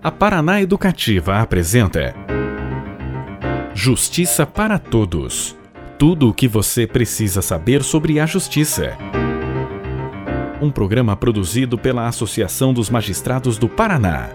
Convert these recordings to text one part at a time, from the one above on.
A Paraná Educativa apresenta Justiça para Todos. Tudo o que você precisa saber sobre a justiça. Um programa produzido pela Associação dos Magistrados do Paraná.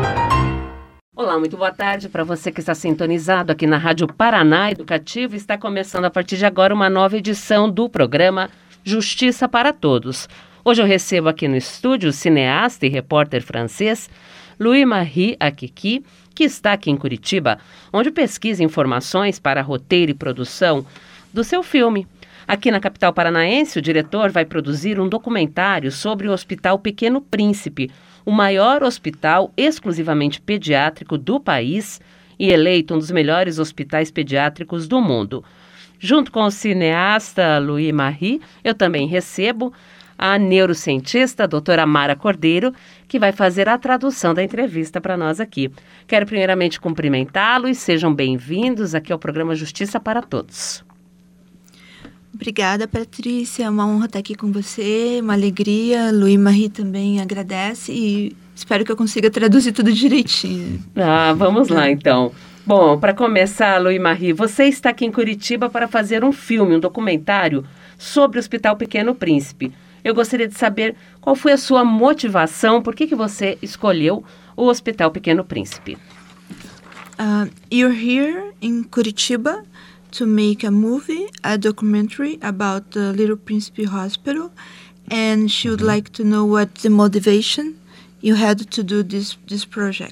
Olá, muito boa tarde para você que está sintonizado aqui na Rádio Paraná Educativa. Está começando a partir de agora uma nova edição do programa Justiça para Todos. Hoje eu recebo aqui no estúdio o cineasta e repórter francês Louis-Marie Akiki, que está aqui em Curitiba, onde pesquisa informações para roteiro e produção do seu filme. Aqui na capital paranaense, o diretor vai produzir um documentário sobre o Hospital Pequeno Príncipe, o maior hospital exclusivamente pediátrico do país e eleito um dos melhores hospitais pediátricos do mundo. Junto com o cineasta Louis-Marie, eu também recebo a neurocientista, a doutora Mara Cordeiro, que vai fazer a tradução da entrevista para nós aqui. Quero primeiramente cumprimentá-los, sejam bem-vindos aqui ao programa Justiça para Todos. Obrigada, Patrícia, é uma honra estar aqui com você, uma alegria. Louis-Marie também agradece e espero que eu consiga traduzir tudo direitinho. Vamos lá então. Bom, para começar, Louis-Marie, você está aqui em Curitiba para fazer um filme, um documentário sobre o Hospital Pequeno Príncipe. Eu gostaria de saber qual foi a sua motivação, por que você escolheu o Hospital Pequeno Príncipe? You're here in Curitiba to make a movie, a documentary about the Little Príncipe Hospital, and she would like to know what the motivation you had to do this project.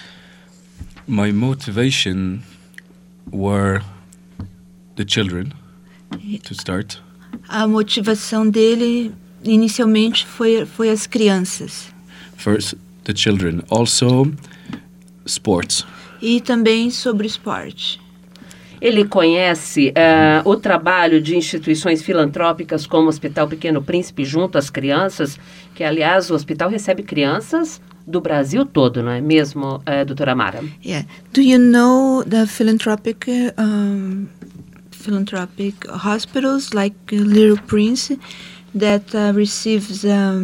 My motivation were the children, to start. A motivação dele inicialmente foi as crianças. First, the children. Also, sports. E também sobre esporte. Ele conhece o trabalho de instituições filantrópicas como o Hospital Pequeno Príncipe junto às crianças, que, aliás, o hospital recebe crianças do Brasil todo, não é mesmo, doutora Mara? Yeah. Do you know the philanthropic hospitals like Little Prince that receives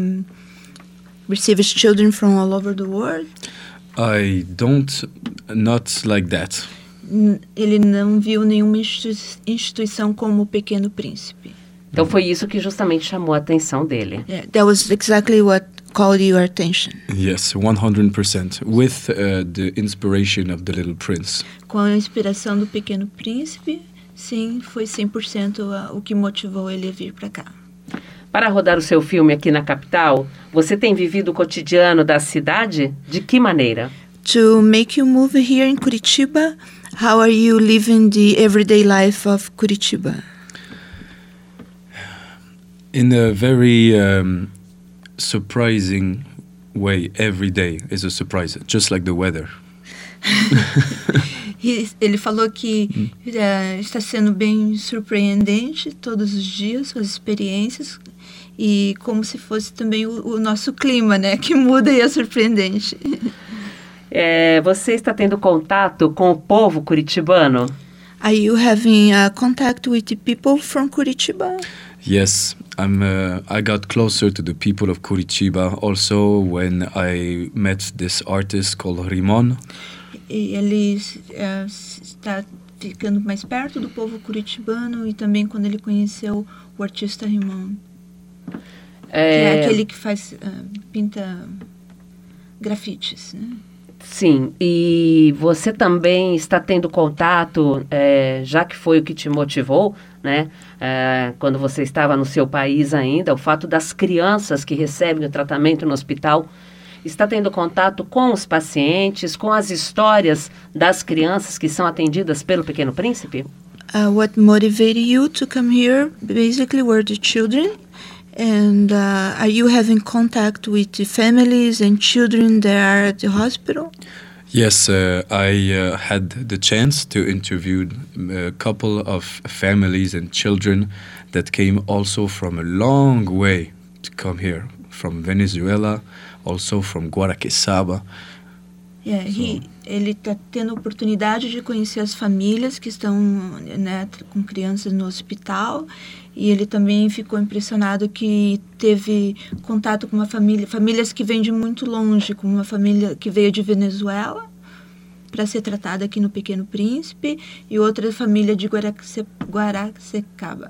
children from all over the world? I don't, not like that. Ele não viu nenhuma instituição como o Pequeno Príncipe. Então foi isso que justamente chamou a atenção dele. Yeah, that was exactly what called your attention. Yes, 100%. With the inspiration of the Little Prince. Com a inspiração do Pequeno Príncipe, sim, foi 100% o que motivou ele a vir para cá. Para rodar o seu filme aqui na capital, você tem vivido o cotidiano da cidade? De que maneira? To make you move here in Curitiba, how are you living the everyday life of Curitiba? In a very surprising way, every day is a surprise, just like the weather. Ele falou que está sendo bem surpreendente todos os dias, suas experiências, e como se fosse também o nosso clima, né, que muda e é surpreendente. Você está tendo contato com o povo curitibano? Are you having contact with the people from Curitiba? Yes, I got closer to the people of Curitiba also when I met this artist called Rimon. E ele está ficando mais perto do povo curitibano e também quando ele conheceu o artista Rimon, que é aquele que pinta grafites, né? Sim, e você também está tendo contato, já que foi o que te motivou, né, quando você estava no seu país ainda, o fato das crianças que recebem o tratamento no hospital, está tendo contato com os pacientes, com as histórias das crianças que são atendidas pelo Pequeno Príncipe? What motivated you to come here basically were the children. And are you having contact with the families and children that are at the hospital? Yes, I had the chance to interview a couple of families and children that came also from a long way to come here, from Venezuela, also from Guaraqueçaba. Yeah, ele está tendo a oportunidade de conhecer as famílias que estão, né, com crianças no hospital E ele também ficou impressionado que teve contato com uma famílias que vêm de muito longe, como uma família que veio de Venezuela para ser tratada aqui no Pequeno Príncipe e outra família de Guaraqueçaba,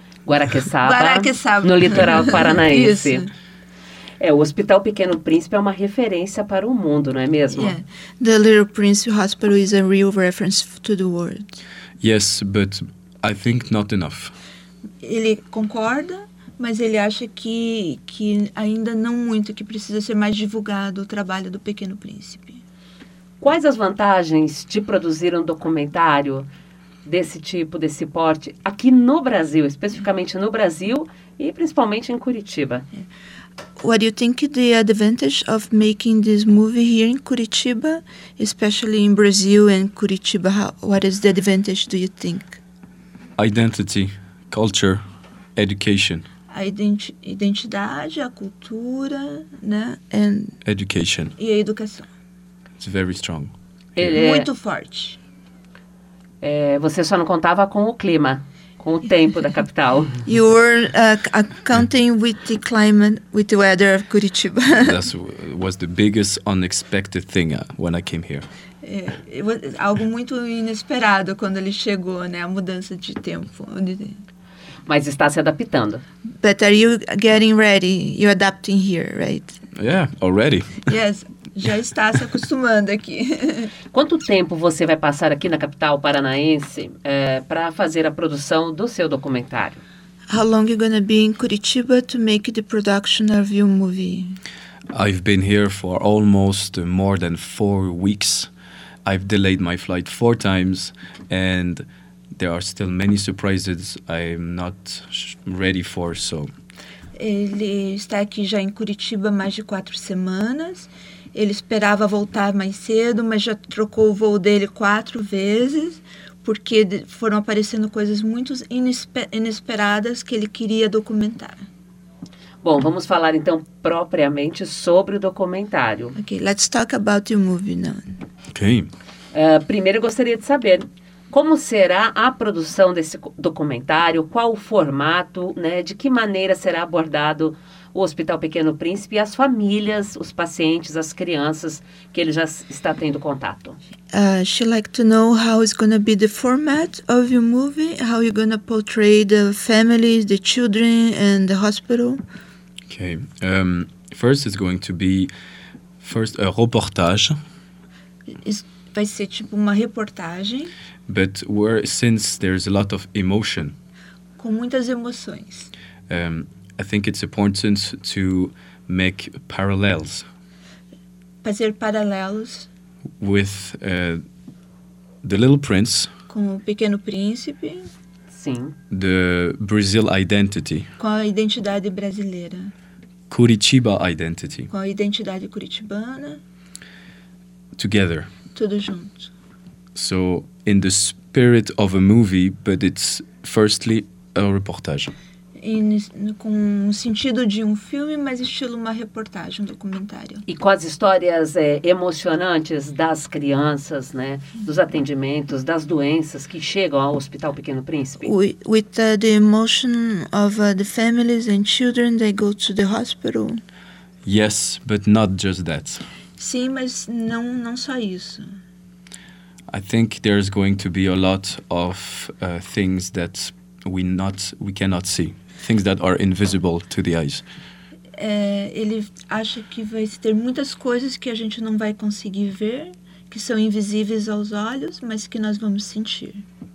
no litoral paranaense. Isso. O Hospital Pequeno Príncipe é uma referência para o mundo, não é mesmo? Yeah. The Little Prince Hospital is a real reference to the world. Yes, but I think not enough. Ele concorda, mas ele acha que ainda não muito, que precisa ser mais divulgado o trabalho do Pequeno Príncipe. Quais as vantagens de produzir um documentário desse tipo, desse porte, aqui no Brasil, especificamente no Brasil e principalmente em Curitiba? What do you think the advantage of making this movie here in Curitiba, especially in Brazil and Curitiba? What is the advantage, do you think? Identity, culture, education. A identidade, a cultura, né? And Education. E a educação. It's very strong. Muito forte. Você só não contava com o clima, com o tempo da capital. You were counting with the climate, with the weather of Curitiba. That was the biggest unexpected thing when I came here. Algo muito inesperado quando ele chegou, né? A mudança de tempo. Mas está se adaptando. But are you getting ready? You're adapting here, right? Yeah, already. Yes, já está se acostumando aqui. Quanto tempo você vai passar aqui na capital paranaense para fazer a produção do seu documentário? How long are you gonna be in Curitiba to make the production of your movie? I've been here for almost more than 4 weeks. I've delayed my flight 4 times, and there are still many surprises I'm not ready for, so... Ele está aqui já em Curitiba há mais de 4 semanas. Ele esperava voltar mais cedo, mas já trocou o voo dele 4 vezes, porque foram aparecendo coisas muito inesperadas que ele queria documentar. Bom, vamos falar então propriamente sobre o documentário. Okay, let's talk about your movie now. Okay. Primeiro eu gostaria de saber como será a produção desse documentário, qual o formato, né, de que maneira será abordado o Hospital Pequeno Príncipe e as famílias, os pacientes, as crianças que ele já está tendo contato. She'd like to know how is going to be the format of your movie, how you're going to portray the families, the children and the hospital. Okay. First it's going to be a reportage. Vai ser tipo uma reportagem. But since there's a lot of emotion. Com muitas emoções. I think it's important to make parallels. Fazer paralelos. With The Little Prince. Com o Pequeno Príncipe. Sim. The Brazil identity. Com a identidade brasileira. Curitiba identity. Com a identidade curitibana. Together. Tudo junto. So, in the spirit of a movie, but it's firstly a reportage. Com o sentido de um filme, mas estilo uma reportagem, um documentário. E com as histórias emocionantes das crianças, né, dos atendimentos, das doenças que chegam ao Hospital Pequeno Príncipe. With the emotion of the families and children that go to the hospital. Yes, but not just that. Sim, mas não só isso. I think there's going to be a lot of things that we cannot see. Things that are invisible to the eyes. Ele acha que vai ter muitas coisas que a gente não vai conseguir ver, que são invisíveis aos olhos, mas que nós vamos sentir.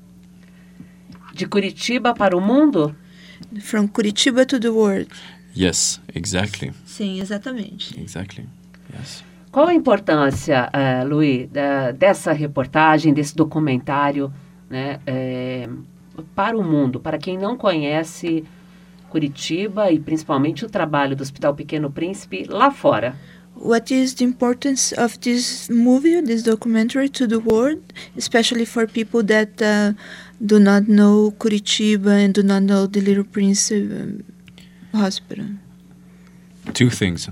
De Curitiba para o mundo? From Curitiba to the world. Yes, exactly. Sim, exatamente. Exactly, yes. Qual a importância, Luiz, dessa reportagem, desse documentário, né, para o mundo, para quem não conhece Curitiba e principalmente o trabalho do Hospital Pequeno Príncipe lá fora? What is the importance of this movie, this documentary to the world, especially for people that do not know Curitiba and do not know the Little Prince Hospital? 2 things.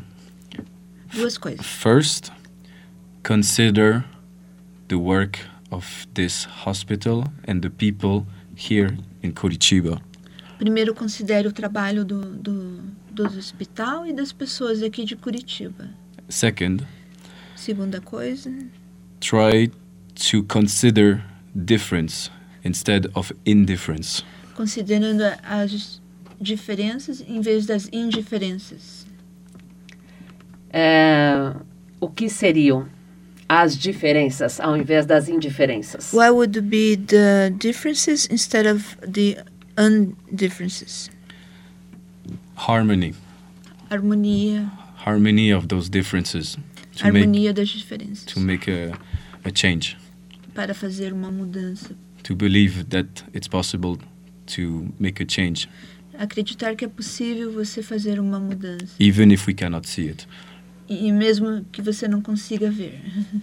2 coisas. First, consider the work of this hospital and the people here in Curitiba. Primeiro, considere o trabalho do hospital e das pessoas aqui de Curitiba. Second, Segunda coisa, try to consider difference instead of indifference. considerando as diferenças em vez das indiferenças. O que seriam as diferenças ao invés das indiferenças? What would be the differences instead of the undifferences? Harmony of those differences Harmonia das diferenças. to make a change, Para fazer uma mudança. to believe that it's possible to make a change, Acreditar que é possível você fazer uma mudança. even if we cannot see it. E mesmo que você não consiga ver.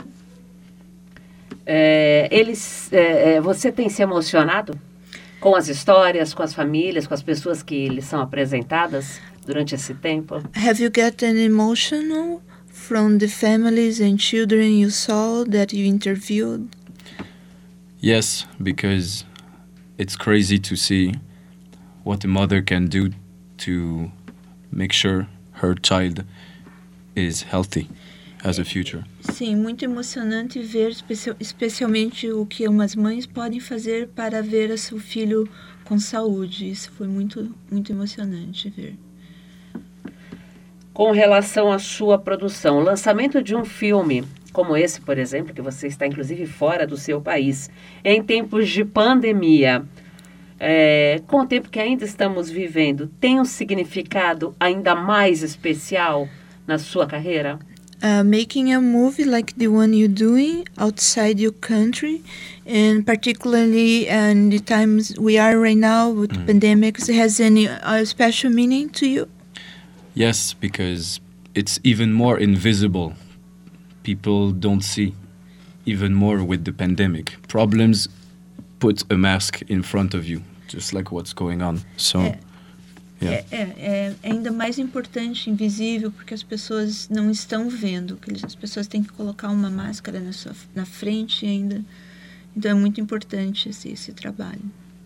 Você tem se emocionado com as histórias, com as famílias, com as pessoas que lhes são apresentadas durante esse tempo? Have you gotten emotional from the families and children you saw that you interviewed? Yes, because it's crazy to see what a mother can do to make sure her child is healthy as a future. Sim, muito emocionante ver especialmente o que umas mães podem fazer para ver seu filho com saúde. Isso foi muito, muito emocionante ver. Com relação à sua produção, o lançamento de um filme como esse, por exemplo, que você está inclusive fora do seu país, em tempos de pandemia, com o tempo que ainda estamos vivendo, tem um significado ainda mais especial na sua carreira? Making a movie like the one you're doing outside your country, and particularly in the times we are right now with pandemics, has any special meaning to you? Yes, because it's even more invisible. People don't see even more with the pandemic. Problems put a mask in front of you, just like what's going on. So, yeah. É ainda mais importante, invisível, porque as pessoas não estão vendo. As pessoas têm que colocar uma máscara na frente ainda. Então é muito importante esse trabalho.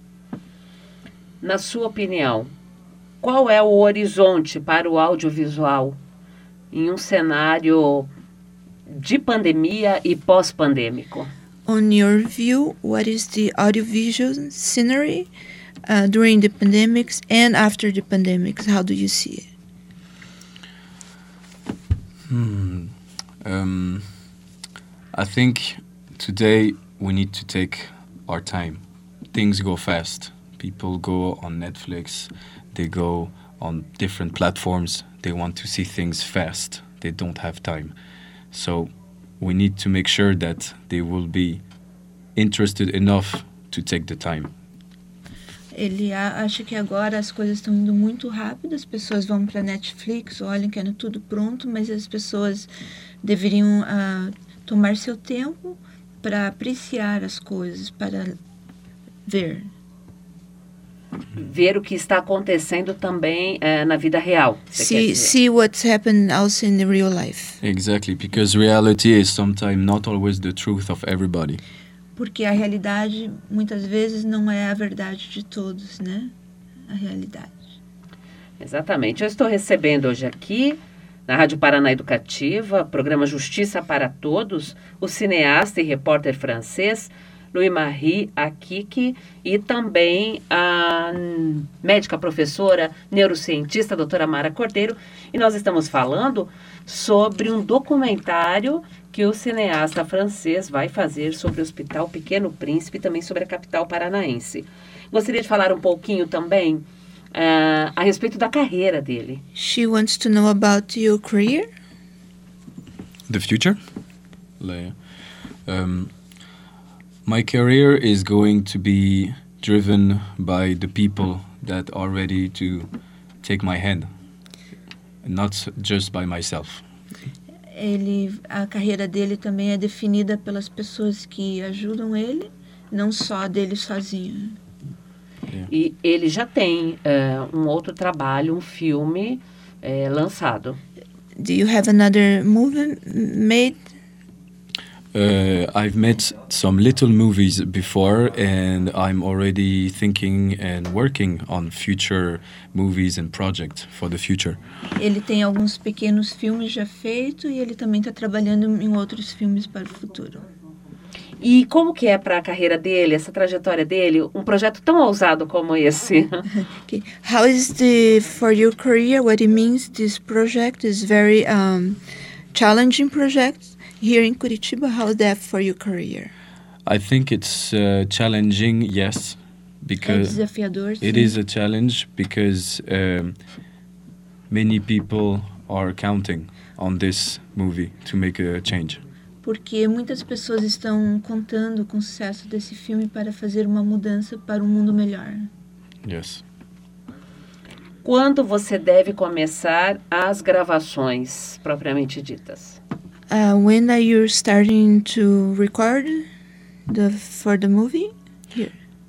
Na sua opinião, qual é o horizonte para o audiovisual em um cenário de pandemia e pós-pandêmico? On your view, what is the audiovisual scenery during the pandemics and after the pandemics? How do you see it? I think today we need to take our time. Things go fast. People go on Netflix, they go on different platforms. They want to see things fast. They don't have time. So we need to make sure that they will be interested enough to take the time. Ele acha que agora as coisas estão indo muito rápido, as pessoas vão para Netflix, olham que é tudo pronto, mas as pessoas deveriam tomar seu tempo para apreciar as coisas, para ver. Ver o que está acontecendo também na vida real. See what's happened also in the real life. Exactly, because reality is sometimes not always the truth of everybody. Porque a realidade muitas vezes não é a verdade de todos, né? A realidade. Exatamente. Eu estou recebendo hoje aqui, na Rádio Paraná Educativa, programa Justiça para Todos, o cineasta e repórter francês Louis-Marie Akiki e também a médica professora, neurocientista, doutora Mara Cordeiro. E nós estamos falando sobre um documentário que o cineasta francês vai fazer sobre o Hospital Pequeno Príncipe e também sobre a capital paranaense. Gostaria de falar um pouquinho também a respeito da carreira dele. She wants to know about your career. The future? Leia. My career is going to be driven by the people that are ready to take my hand, not just by myself. A carreira dele também é definida pelas pessoas que ajudam ele, não só dele sozinho. Yeah. E ele já tem um outro trabalho, um filme lançado. Do you have another movie made? I've made some little movies before, and I'm already thinking and working on future movies and projects for the future. Ele tem alguns pequenos filmes já feitos e ele também está trabalhando em outros filmes para o futuro. E como que é para a carreira dele, essa trajetória dele, um projeto tão ousado como esse? Okay. How is for your career? What it means? This project is very challenging project here in Curitiba. How is that for your career? I think it's challenging, yes, because desafiador, it is a challenge because many people are counting on this movie to make a change. Porque muitas pessoas estão contando com o sucesso desse filme para fazer uma mudança para um mundo melhor. Yes. Quando você deve começar as gravações propriamente ditas? When are you starting to record for the movie? Here.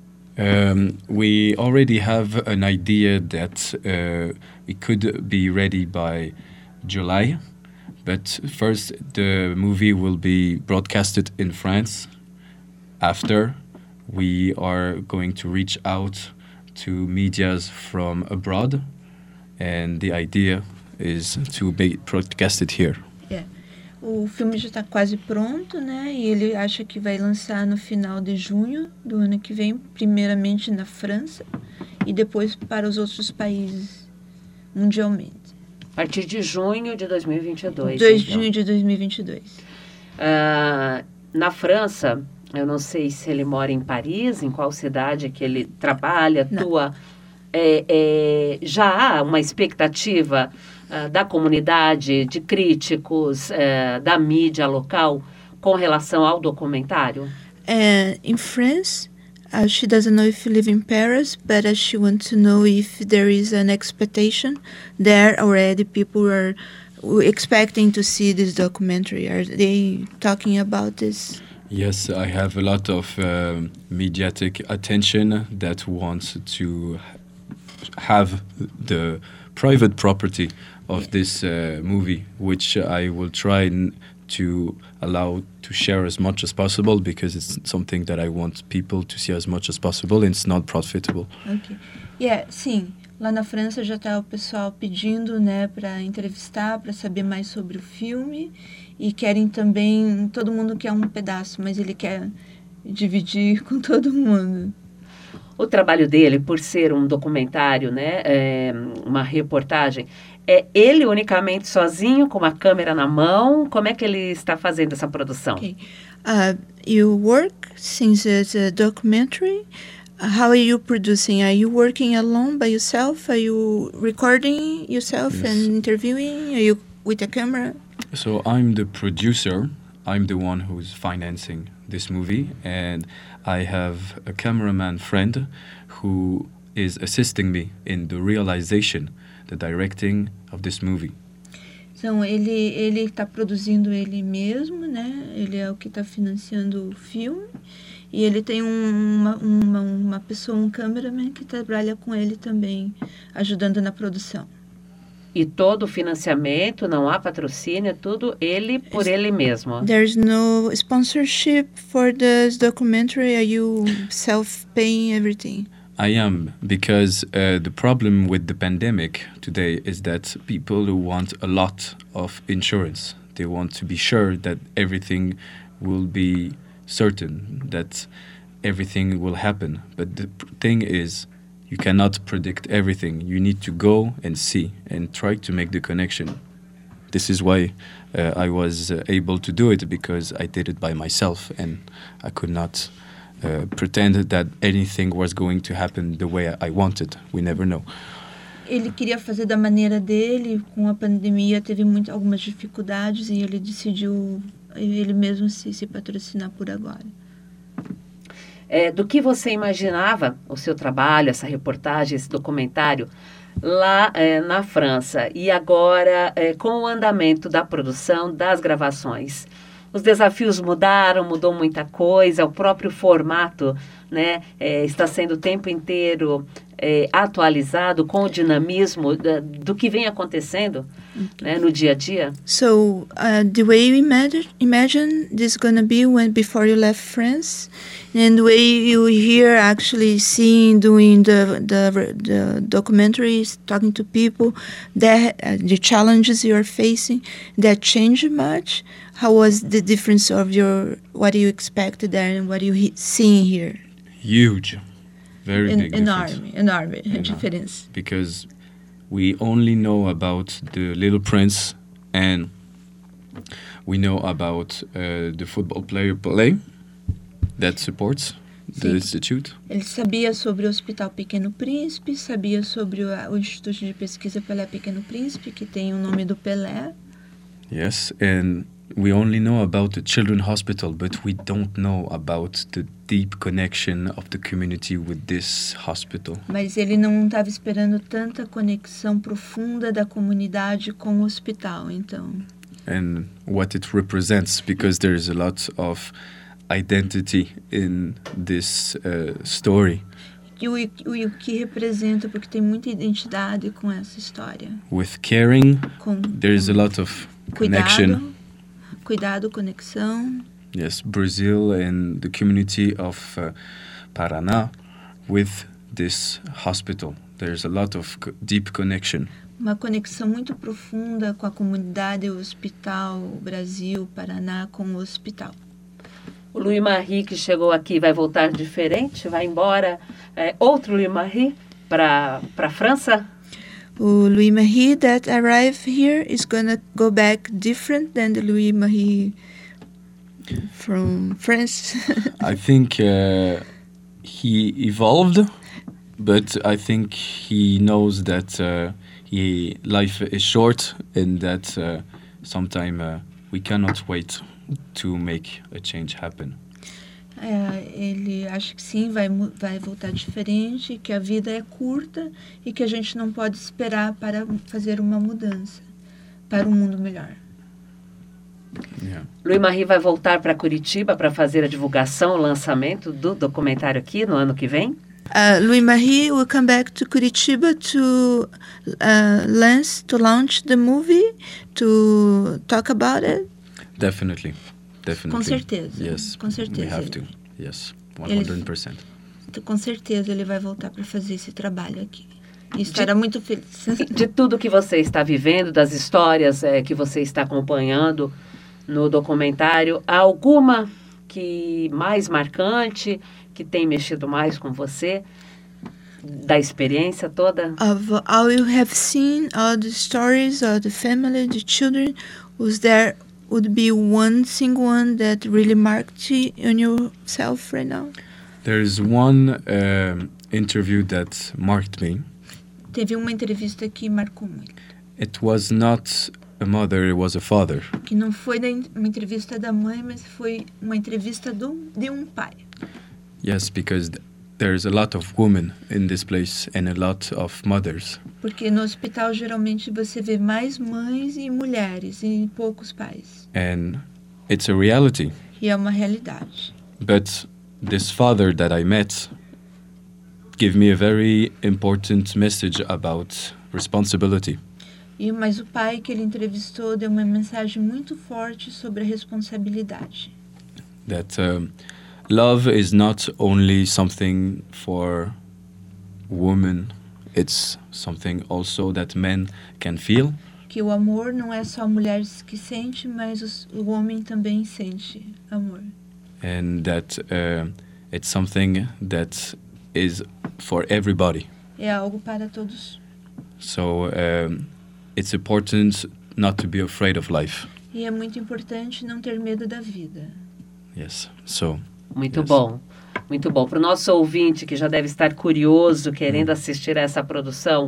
We already have an idea that it could be ready by July. But first, the movie will be broadcasted in France. After, we are going to reach out to medias from abroad, and the idea is to be broadcasted here. Yeah. O filme já está quase pronto, né? E ele acha que vai lançar no final de junho do ano que vem, primeiramente na França e depois para os outros países mundialmente. A partir de junho de 2022. 2 de junho de 2022. Na França, eu não sei se ele mora em Paris, em qual cidade que ele trabalha, atua. Já há uma expectativa da comunidade, de críticos, da mídia local com relação ao documentário? In France, she doesn't know if you live in Paris, but she wants to know if there is an expectation there already. People are expecting to see this documentary. Are they talking about this? Yes, I have a lot of mediatic attention that wants to have the private property of this movie, which I will try to allow to share as much as possible because it's something that I want people to see as much as possible and it's not profitable. Okay. Sim. Lá na França já está o pessoal pedindo, né, para entrevistar, para saber mais sobre o filme e querem também, todo mundo quer um pedaço, mas ele quer dividir com todo mundo. O trabalho dele, por ser um documentário, né, uma reportagem, é ele unicamente sozinho, com uma câmera na mão? Como é que ele está fazendo essa produção? Okay. You work since it's a documentary. How are you producing? Are you working alone by yourself? Are you recording yourself and interviewing? Are you with a camera? So I'm the producer. I'm the one who's financing this movie, and I have a cameraman friend who is assisting me in the realization, the directing of this movie. Então, ele está produzindo ele mesmo, né? Ele é o que está financiando o filme. E ele tem uma pessoa, um cameraman, que trabalha com ele também, ajudando na produção. E todo o financiamento, não há patrocínio, é tudo ele por ele mesmo? There's no sponsorship for this documentary. Are you self-paying everything? I am, because the problem with the pandemic today is that people want a lot of insurance. They want to be sure that everything will be certain, that everything will happen. But the thing is, you cannot predict everything. You need to go and see and try to make the connection. This is why I was able to do it, because I did it by myself and I could not pretend that anything was going to happen the way I wanted. We never know. Ele queria fazer da maneira dele, com a pandemia teve algumas dificuldades e ele decidiu ele mesmo se patrocinar por agora. Do que você imaginava o seu trabalho, essa reportagem, esse documentário lá na França e agora com o andamento da produção, das gravações? Os desafios mudaram, mudou muita coisa, o próprio formato, né, está sendo o tempo inteiro atualizado com o dinamismo do que vem acontecendo, né, no dia a dia? So the way you imagine this is gonna be when before you left France, and the way you here actually seeing doing the documentaries, talking to people, that the challenges you are facing, that changed much. How was the difference of what you expected there and what you seeing here? Huge, very big difference. Enorme difference. Because we only know about the Little Prince, and we know about the football player Pelé that supports the institute. Ele sabia sobre o Hospital Pequeno Príncipe, sabia sobre o Instituto de Pesquisa Pelé Pequeno Príncipe, que tem o nome do Pelé. Yes, and we only know about the children's hospital, but we don't know about the deep connection of the community with this hospital. Mas ele não estava esperando tanta conexão profunda da comunidade com o hospital, então. And what it represents, because there is a lot of identity in this story. E o que representa, porque tem muita identidade com essa história. With caring, there is a lot of connection. Cuidado, conexão. Yes, Brazil and the community of Paraná with this hospital. There's a lot of deep connection. Uma conexão muito profunda com a comunidade, o hospital, o Brasil, Paraná, com o hospital. O Louis Marie que chegou aqui vai voltar diferente? Vai embora? Outro Louis Marie para a França? O Louis Marie that arrived here is gonna go back different than the Louis Marie from France. I think he evolved, but I think he knows that life is short and that sometime we cannot wait to make a change happen. Ele acha que sim, vai voltar diferente, que a vida é curta e que a gente não pode esperar para fazer uma mudança para um mundo melhor. Yeah. Louis Marie vai voltar para Curitiba para fazer a divulgação, o lançamento do documentário aqui no ano que vem? Louis Marie will come back to Curitiba to launch the movie, to talk about it. Definitely. Com certeza. Yes. Com certeza. We have to. Yes. 100%. Com certeza ele vai voltar para fazer esse trabalho aqui. E estará muito feliz. De tudo que você está vivendo, das histórias que você está acompanhando no documentário, há alguma que mais marcante, que tem mexido mais com você, da experiência toda? Of all you have seen, all the stories of the family, the children, would be one single one that really marked you on yourself right now? There is one interview that marked me. Teve uma entrevista que marcou muito. It was not a mother, it was a father. Que não foi uma entrevista da mãe, mas foi uma entrevista de um pai. Yes, because there's a lot of women in this place and a lot of mothers. Porque no hospital geralmente você vê mais mães e mulheres e poucos pais. And it's a reality. E é uma realidade. But this father that I met gave me a very important message about responsibility. Mas o pai que ele entrevistou deu uma mensagem muito forte sobre a responsabilidade. That love is not only something for women, it's something also that men can feel. Que o amor não é só mulheres que sente, mas o homem também sente amor. And that it's something that is for everybody. É algo para todos. So it's important not to be afraid of life. E é muito importante não ter medo da vida. Yes. So. Muito bom. Muito bom. Para o nosso ouvinte que já deve estar curioso, querendo assistir a essa produção,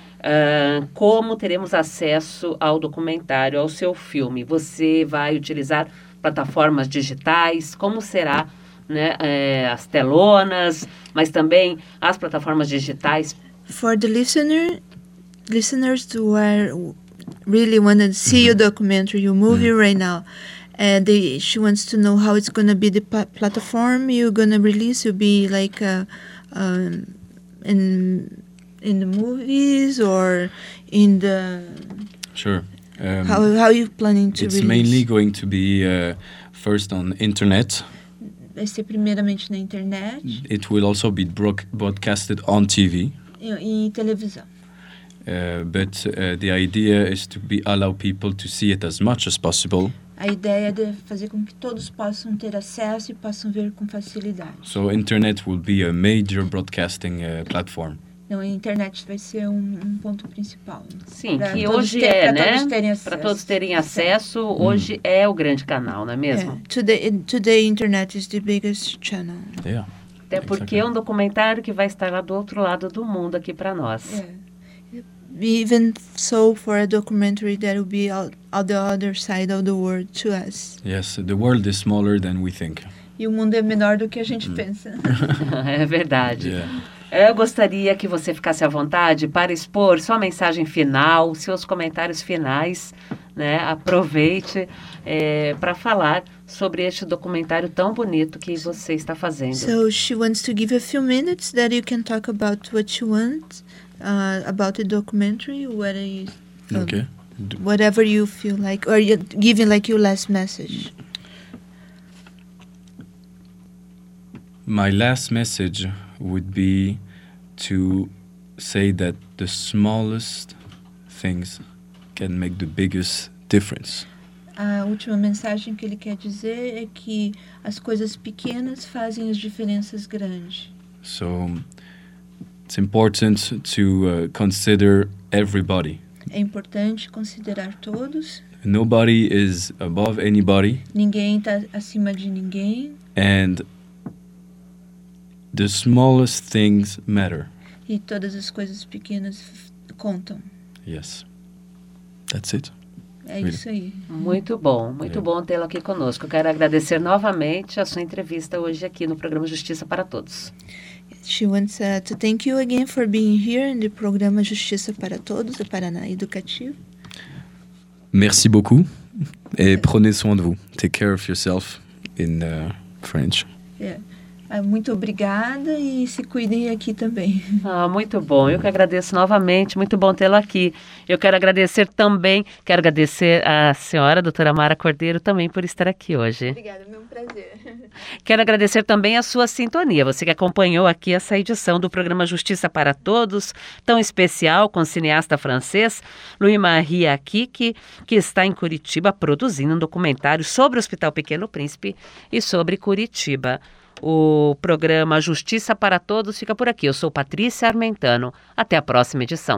como teremos acesso ao documentário, ao seu filme? Você vai utilizar plataformas digitais? Como será, né, as telonas, mas também as plataformas digitais? For the listeners who are really want to see your documentary, your movie right now, she wants to know how it's going to be the platform you're going to release. You'll be like in the movies or in the... Sure. How are you planning to It's release? mainly going to be first on internet. Vai ser primeiramente na internet It will also be broadcasted on TV. e televisão. But the idea is to allow people to see it as much as possible. A ideia é de fazer com que todos possam ter acesso e possam ver com facilidade. So internet will be a major broadcasting platform. Então, a internet vai ser um ponto principal. Sim, Pra que todos hoje ter- é, pra né? todos terem acesso. Para todos terem acesso, hoje é o grande canal, não é mesmo? Today internet is the biggest channel. Yeah. Até porque é um documentário que vai estar lá do outro lado do mundo aqui para nós. Even so, for a documentary that will be out the other side of the world to us. Yes, the world is smaller than we think. E o mundo é menor do que a gente pensa. É verdade. Yeah. Eu gostaria que você ficasse à vontade para expor sua mensagem final, seus comentários finais, né? Aproveite para falar sobre este documentário tão bonito que você está fazendo. So she wants to give a few minutes that you can talk about what you want, about the documentary, Okay. whatever you feel like, or you're giving like your last message. My last message would be to say that the smallest things can make the biggest difference. A última mensagem que ele quer dizer é que as coisas pequenas fazem as diferenças grandes. So it's important to consider everybody. É importante considerar todos. Nobody is above anybody, Ninguém está acima de ninguém. and the smallest things matter. E todas as coisas pequenas contam. Yes. That's it. É Really? isso aí. Muito bom tê-lo aqui conosco. Eu quero agradecer novamente a sua entrevista hoje aqui no programa Justiça para Todos. She wants to thank you again for being here in the programa Justiça para Todos, do Paraná Educativo. Merci beaucoup, et prenez soin de vous. Take care of yourself in French. Muito obrigada e se cuidem aqui também. Muito bom. Eu que agradeço novamente. Muito bom tê-lo aqui. Eu quero agradecer a senhora, doutora Mara Cordeiro, também por estar aqui hoje. Obrigada, é um prazer. Quero agradecer também a sua sintonia. Você que acompanhou aqui essa edição do programa Justiça para Todos, tão especial com o cineasta francês Louis-Marie Akiki, que está em Curitiba produzindo um documentário sobre o Hospital Pequeno Príncipe e sobre Curitiba. O programa Justiça para Todos fica por aqui. Eu sou Patrícia Armentano. Até a próxima edição.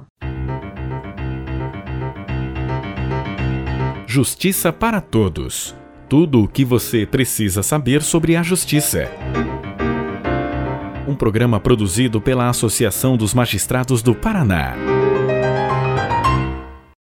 Justiça para Todos. Tudo o que você precisa saber sobre a justiça. Um programa produzido pela Associação dos Magistrados do Paraná.